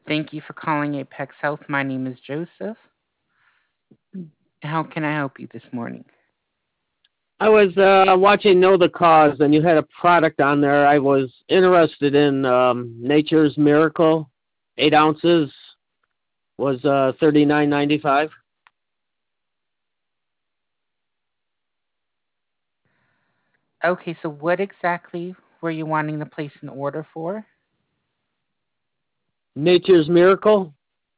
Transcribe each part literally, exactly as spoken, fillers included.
Thank you for calling Apex Health. My name is Joseph. How can I help you this morning? I was uh, watching Know the Cause, and you had a product on there. I was interested in um, Nature's Miracle, eight ounces, was uh, thirty nine ninety five. Okay, so what exactly were you wanting to place an order for? Nature's Miracle?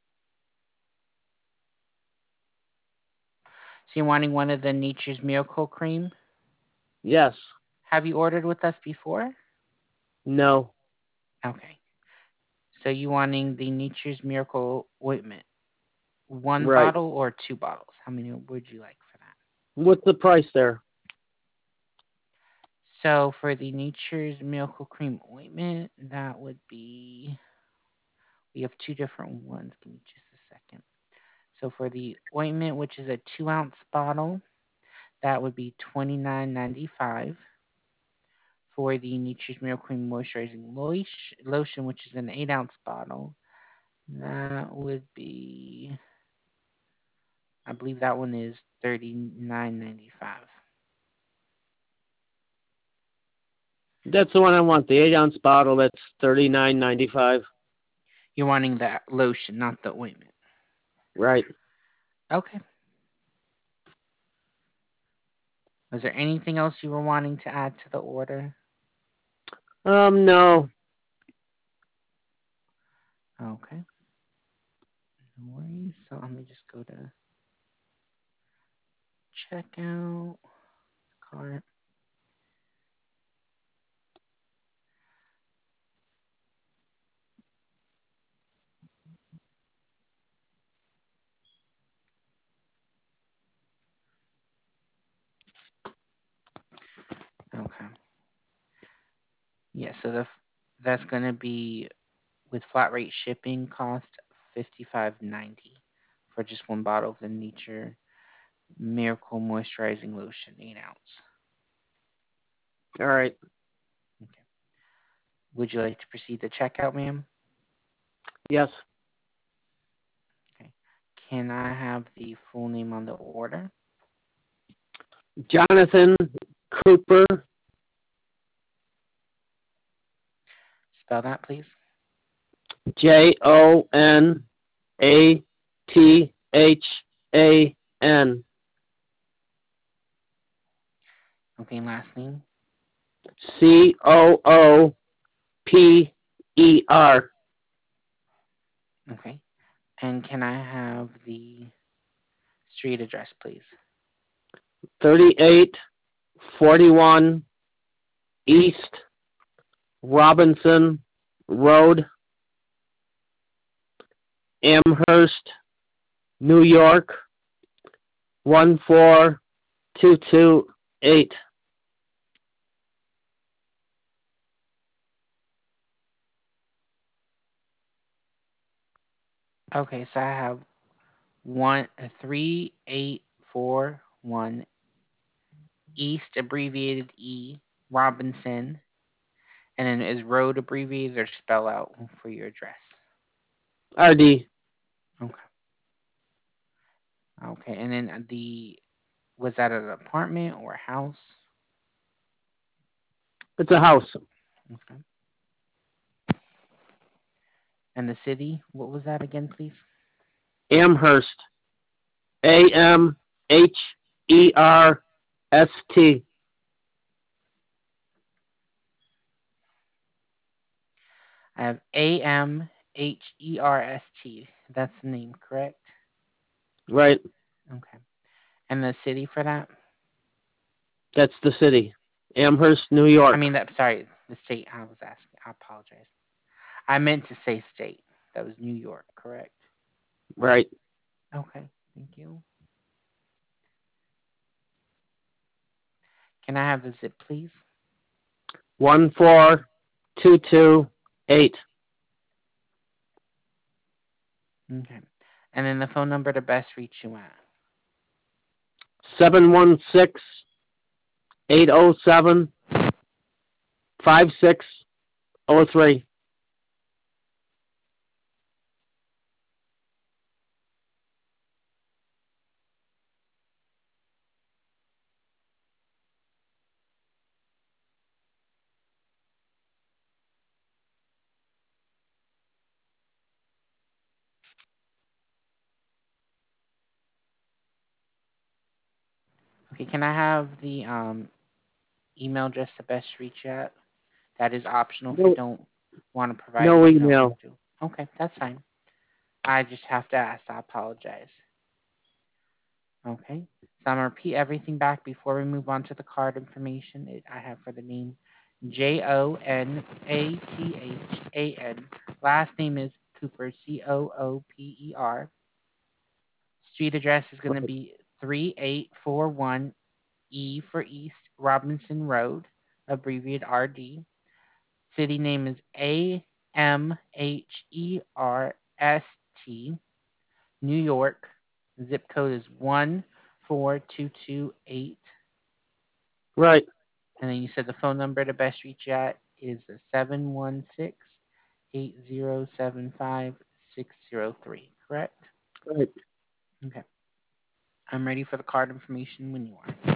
So you're wanting one of the Nature's Miracle cream? Yes. Have you ordered with us before? No. Okay. So you wanting the Nature's Miracle ointment? One Right. bottle or two bottles? How many would you like for that? What's the price there? So for the Nature's Miracle Cream ointment, that would be, we have two different ones. Give me just a second. So for the ointment, which is a two ounce bottle, that would be twenty nine ninety five. For the Nature's Miracle Cream Moisturizing Lotion, which is an eight ounce bottle, that would be, I believe that one is thirty nine ninety five. That's the one I want, the eight ounce bottle. That's thirty nine ninety five. You're wanting that lotion, not the ointment. Right. Okay. Was there anything else you were wanting to add to the order? Um, no. Okay. No worries. So let me just go to checkout, cart. Okay. Yeah, so the that's gonna be with flat rate shipping cost fifty five ninety for just one bottle of the Nature Miracle Moisturizing Lotion, eight ounce. All right. Okay. Would you like to proceed to checkout, ma'am? Yes. Okay. Can I have the full name on the order? Jonathan Cooper, Spell that, please. J O N A T H A N. Okay, and last name. C O O P E R. Okay. And can I have the street address, please? thirty-eight forty-one East Robinson Road, Amherst, New York, one four two two eight. Okay, so I have one three eight four one East abbreviated E Robinson, and then is road abbreviated or spell out for your address? R D. Okay. Okay, and then the was that an apartment or a house? It's a house. Okay. And the city, what was that again, please? Amherst. A M H E R S T. I have A M H E R S T. That's the name, correct? Right. Okay. And the city for that? That's the city. Amherst, New I York. mean, that. Sorry, the state. I was asking. I apologize. I meant to say state. That was New York, correct? Right. Okay. Thank you. Can I have the zip, please? one four two two eight. Okay. And then the phone number to best reach you at. seven one six eight zero seven five six zero three. Okay, can I have the um, email address to best reach at? That is optional if you No, don't want to provide no it. You don't have email. to. Okay, that's fine. I just have to ask. I apologize. Okay. So I'm gonna repeat everything back before we move on to the card information. It, I have for the name J O N A T H A N. Last name is Cooper, C O O P E R. Street address is gonna be three eight four one E for East Robinson Road, abbreviated R D. City name is A M H E R S T. New York. Zip code is one four two two eight. Right. And then you said the phone number to best reach at is seven one six, eight zero seven five, six zero three, correct? Right. Okay. I'm ready for the card information when you are.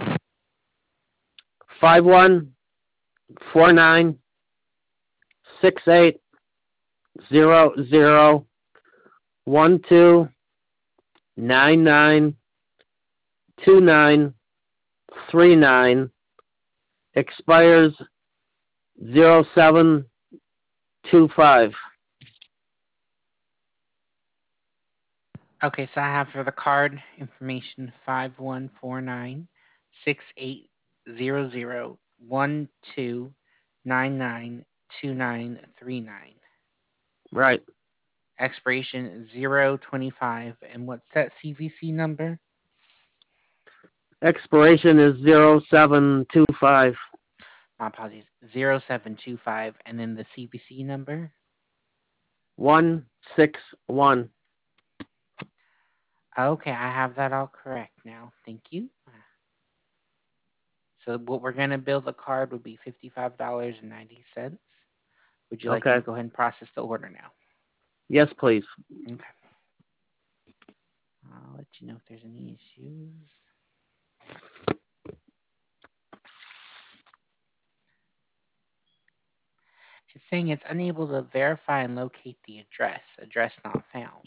Five one four nine six eight zero zero one two nine nine two nine three nine. Expires zero seven two five. Okay, so I have for the card information five one four nine six eight zero zero one two nine nine two nine three nine. Right. Expiration zero twenty-five. And what's that C V C number? Expiration is zero seven two five. My apologies. zero seven two five. And then the C V C number? One six one. Okay, I have that all correct now. Thank you. So what we're going to bill the card would be fifty-five dollars and ninety cents. Would you like me Okay. to go ahead and process the order now? Yes, please. Okay. I'll let you know if there's any issues. It's saying it's unable to verify and locate the address. Address not found.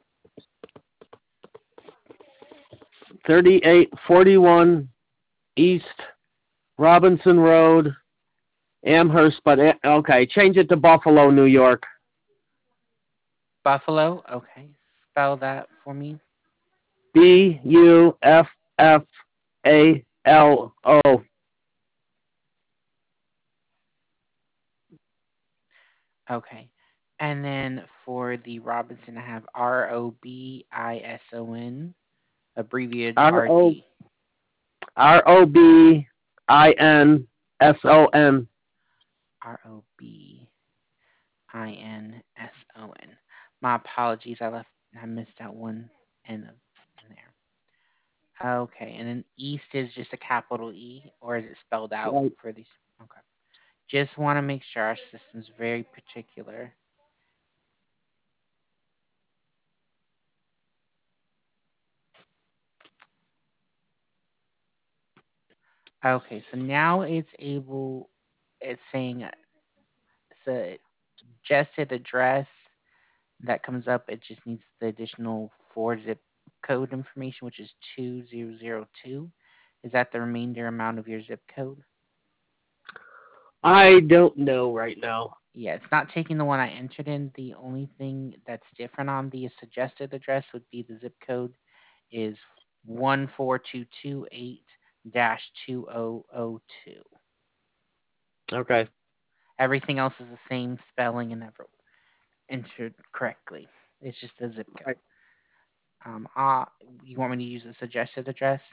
thirty-eight forty-one East Robinson Road, Amherst, but eh, okay, change it to Buffalo, New York. Buffalo? Okay. Spell that for me. B U F F A L O. Okay. And then for the Robinson, I have R O B I S O N, abbreviated R O R D. R O B I N S O N. R O B I N S O N. My apologies. I left, I missed out one N of, in there. Okay. And then East is just a capital E, or is it spelled out Right. for these? Okay. Just want to make sure our system's very particular. Okay, so now it's able, it's saying it's a suggested address that comes up. It just needs the additional four zip code information, which is two zero zero two. Is that the remainder amount of your zip code? I don't know right now. Yeah, it's not taking the one I entered in. The only thing that's different on the suggested address would be the zip code is one four two two eight dash two zero zero two. Okay. Everything else is the same spelling and ever entered correctly. It's just the zip code. Right. Um, uh, you want me to use the suggested address?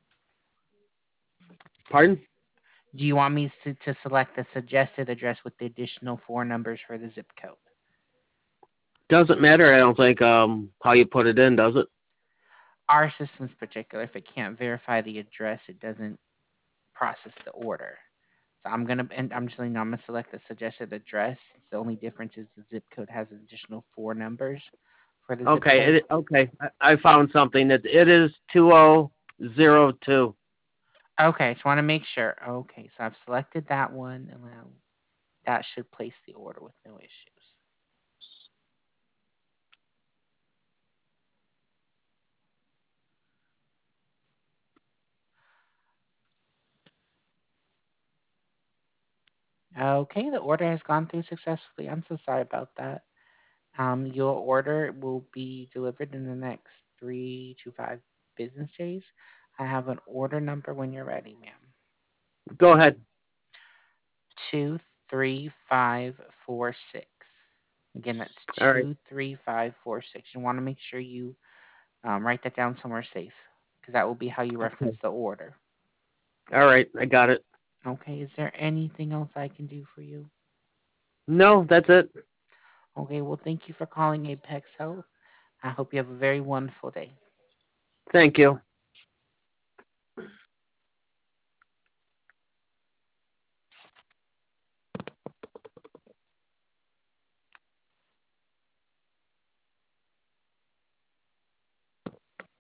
Pardon? Do you want me to, to select the suggested address with the additional four numbers for the zip code? Doesn't matter. I don't think um how you put it in, does it? Our system's particular. If it can't verify the address, it doesn't process the order. So I'm gonna and I'm just letting you know I'm gonna select the suggested address. The only difference is the zip code has additional four numbers for the zip Okay. code. It, okay. I, I found something that it is two zero zero two. Okay, just want to make sure. Okay, so I've selected that one, and now that should place the order with no issues. Okay, the order has gone through successfully. I'm so sorry about that. Um, your order will be delivered in the next three to five business days. I have an order number when you're ready, ma'am. Go ahead. Two three five four six. Again, that's All right. two three five four six. You want to make sure you um, write that down somewhere safe, because that will be how you reference Okay. the order. All right. I got it. Okay, is there anything else I can do for you? No, that's it. Okay, well, thank you for calling Apex Health. I hope you have a very wonderful day. Thank you.